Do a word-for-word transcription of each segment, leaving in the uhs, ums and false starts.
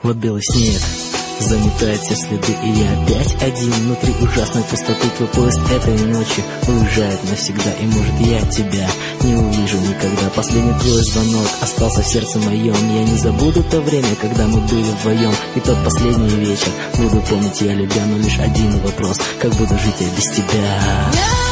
Вот белый снег заметает все следы, и я опять один внутри ужасной пустоты. Твой поезд этой ночи уезжает навсегда, и может я тебя не увижу никогда. Последний твой звонок остался в сердце моем. Я не забуду то время, когда мы были вдвоем, и тот последний вечер буду помнить я любя. Но лишь один вопрос: как буду жить я без тебя?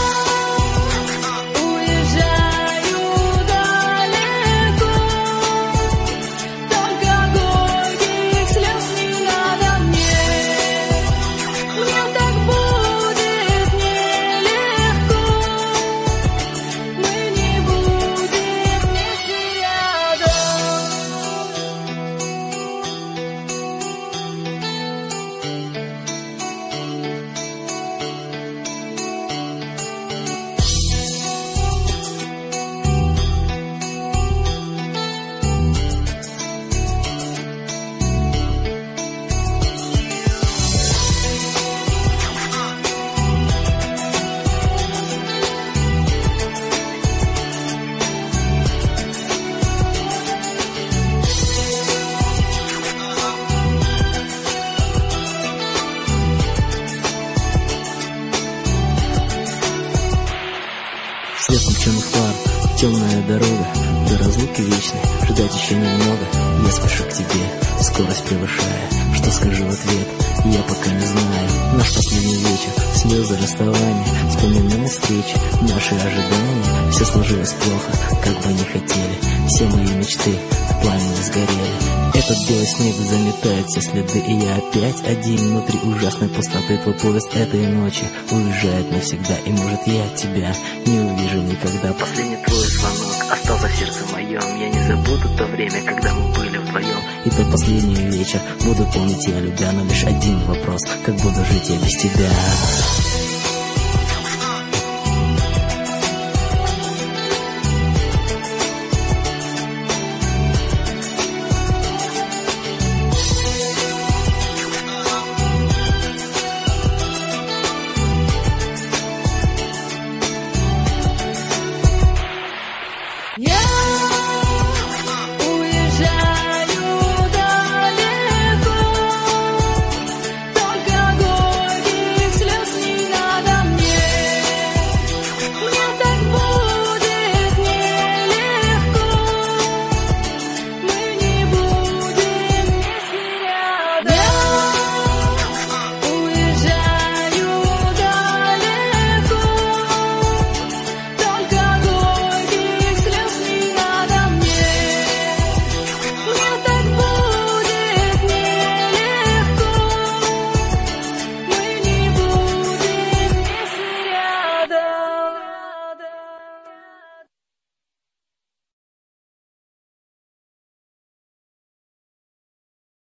Свет включенных фар, темная дорога до разлуки вечной. Ждать еще немного, я спешу к тебе, скорость превышая. Что скажу в ответ, я пока не знаю. Наш последний вечер, слезы расставания, вспоминая встречи, наши ожидания. Все сложилось плохо, как бы не хотели, все мои мечты в пламени сгорели. Этот белый снег заметает все следы, и я опять один внутри ужасной пустоты. Твой поезд этой ночи уезжает навсегда, и может я тебя не увижу никогда. Последний твой звонок остался в сердце моем. Я не забуду то время, когда мы были вдвоем, и тот последний вечер буду помнить я любя. Но лишь один вопрос: как буду жить я без тебя?